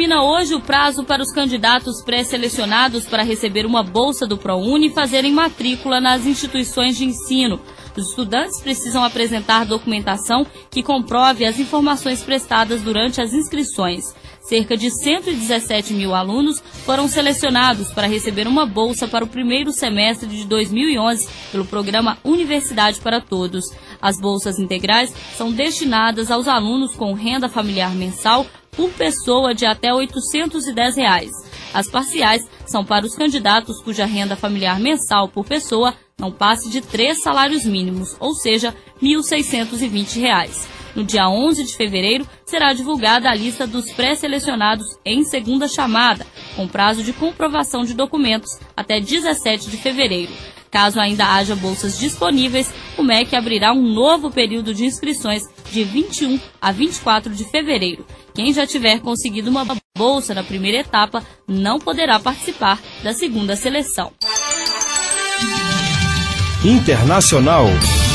Termina hoje o prazo para os candidatos pré-selecionados para receber uma bolsa do ProUni e fazerem matrícula nas instituições de ensino. Os estudantes precisam apresentar documentação que comprove as informações prestadas durante as inscrições. Cerca de 117 mil alunos foram selecionados para receber uma bolsa para o primeiro semestre de 2011 pelo programa Universidade para Todos. As bolsas integrais são destinadas aos alunos com renda familiar mensal por pessoa de até R$ 810. As parciais são para os candidatos cuja renda familiar mensal por pessoa não passe de 3 salários mínimos, ou seja, R$ 1.620. No dia 11 de fevereiro, será divulgada a lista dos pré-selecionados em segunda chamada, com prazo de comprovação de documentos até 17 de fevereiro. Caso ainda haja bolsas disponíveis, o MEC abrirá um novo período de inscrições de 21 a 24 de fevereiro. Quem já tiver conseguido uma bolsa na primeira etapa não poderá participar da segunda seleção. Internacional.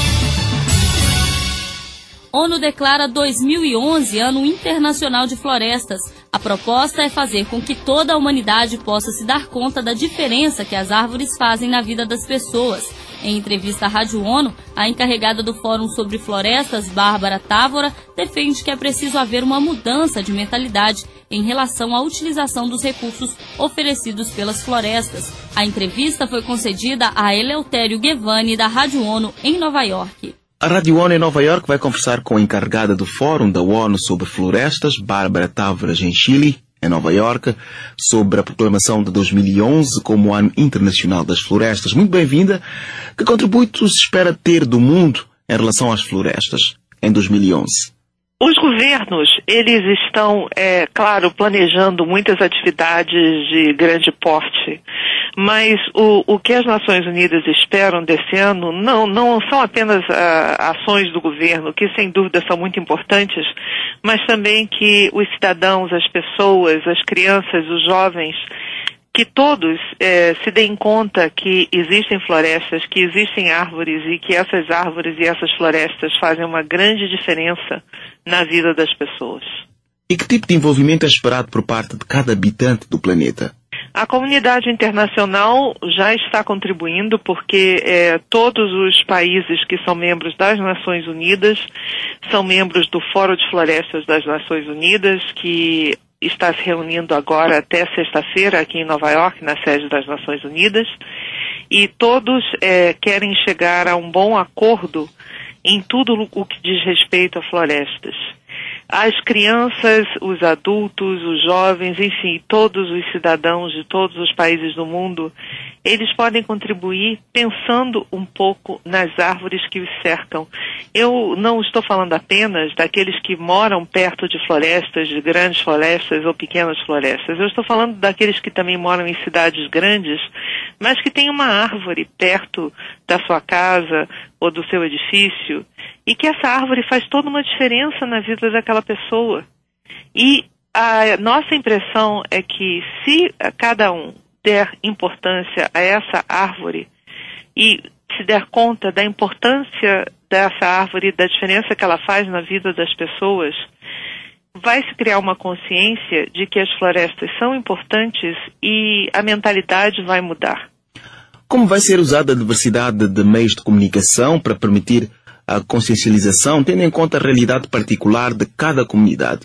ONU declara 2011 Ano Internacional de Florestas. A proposta é fazer com que toda a humanidade possa se dar conta da diferença que as árvores fazem na vida das pessoas. Em entrevista à Rádio ONU, a encarregada do Fórum sobre Florestas, Bárbara Távora, defende que é preciso haver uma mudança de mentalidade em relação à utilização dos recursos oferecidos pelas florestas. A entrevista foi concedida a Eleutério Guevani, da Rádio ONU, em Nova York. A Rádio ONU em Nova York vai conversar com a encarregada do Fórum da ONU sobre Florestas, Bárbara Távora Gentili, em Nova York, sobre a proclamação de 2011 como Ano Internacional das Florestas. Muito bem-vinda. Que contributos espera ter do mundo em relação às florestas em 2011? Os governos, eles estão, claro, planejando muitas atividades de grande porte, mas o que as Nações Unidas esperam desse ano não são apenas ações do governo, que sem dúvida são muito importantes, mas também que os cidadãos, as pessoas, as crianças, os jovens, que todos se deem conta que existem florestas, que existem árvores e que essas árvores e essas florestas fazem uma grande diferença na vida das pessoas. E que tipo de envolvimento é esperado por parte de cada habitante do planeta? A comunidade internacional já está contribuindo porque todos os países que são membros das Nações Unidas são membros do Fórum de Florestas das Nações Unidas, que está se reunindo agora até sexta-feira aqui em Nova York, na sede das Nações Unidas, e todos querem chegar a um bom acordo em tudo o que diz respeito a florestas. As crianças, os adultos, os jovens, enfim, todos os cidadãos de todos os países do mundo, eles podem contribuir pensando um pouco nas árvores que os cercam. Eu não estou falando apenas daqueles que moram perto de florestas, de grandes florestas ou pequenas florestas. Eu estou falando daqueles que também moram em cidades grandes, mas que têm uma árvore perto da sua casa ou do seu edifício, e que essa árvore faz toda uma diferença na vida daquela pessoa. E a nossa impressão é que se cada um der importância a essa árvore e se der conta da importância dessa árvore e da diferença que ela faz na vida das pessoas, vai se criar uma consciência de que as florestas são importantes e a mentalidade vai mudar. Como vai ser usada a diversidade de meios de comunicação para permitir a consciencialização, tendo em conta a realidade particular de cada comunidade?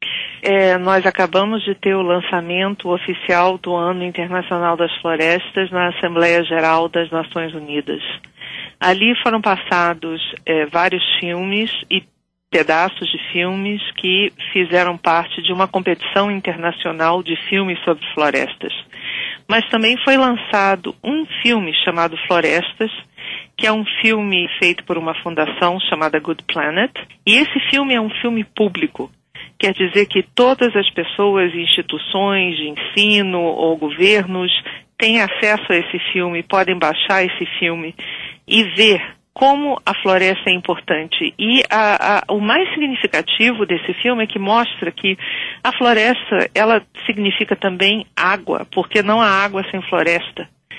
Nós acabamos de ter o lançamento oficial do Ano Internacional das Florestas na Assembleia Geral das Nações Unidas. Ali foram passados vários filmes e pedaços de filmes que fizeram parte de uma competição internacional de filmes sobre florestas. Mas também foi lançado um filme chamado Florestas, que é um filme feito por uma fundação chamada Good Planet, e esse filme é um filme público. Quer dizer que todas as pessoas, instituições de ensino ou governos têm acesso a esse filme, podem baixar esse filme e ver como a floresta é importante. E o mais significativo desse filme é que mostra que a floresta, ela significa também água, porque não há água sem floresta.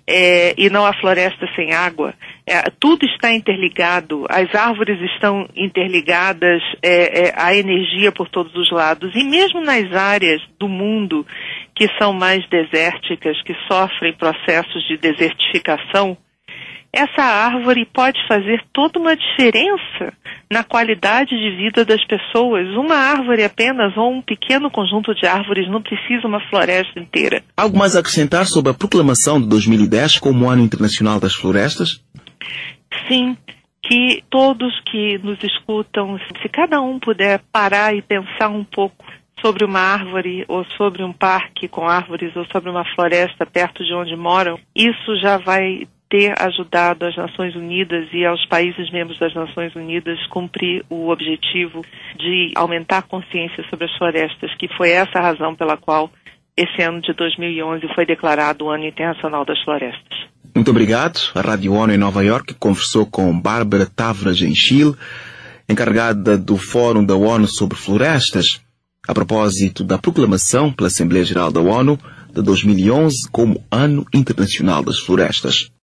e não há floresta sem água. Tudo está interligado, as árvores estão interligadas, a energia por todos os lados. E mesmo nas áreas do mundo que são mais desérticas, que sofrem processos de desertificação, essa árvore pode fazer toda uma diferença na qualidade de vida das pessoas. Uma árvore apenas, ou um pequeno conjunto de árvores, não precisa uma floresta inteira. Algo mais a acrescentar sobre a proclamação de 2010 como Ano Internacional das Florestas? Sim, que todos que nos escutam, se cada um puder parar e pensar um pouco sobre uma árvore, ou sobre um parque com árvores, ou sobre uma floresta perto de onde moram, isso já vai ter ajudado as Nações Unidas e aos países membros das Nações Unidas cumprir o objetivo de aumentar a consciência sobre as florestas, que foi essa a razão pela qual esse ano de 2011 foi declarado o Ano Internacional das Florestas. Muito obrigado. A Rádio ONU em Nova Iorque conversou com Bárbara Távora Genchil, encarregada do Fórum da ONU sobre Florestas, a propósito da proclamação pela Assembleia Geral da ONU de 2011 como Ano Internacional das Florestas.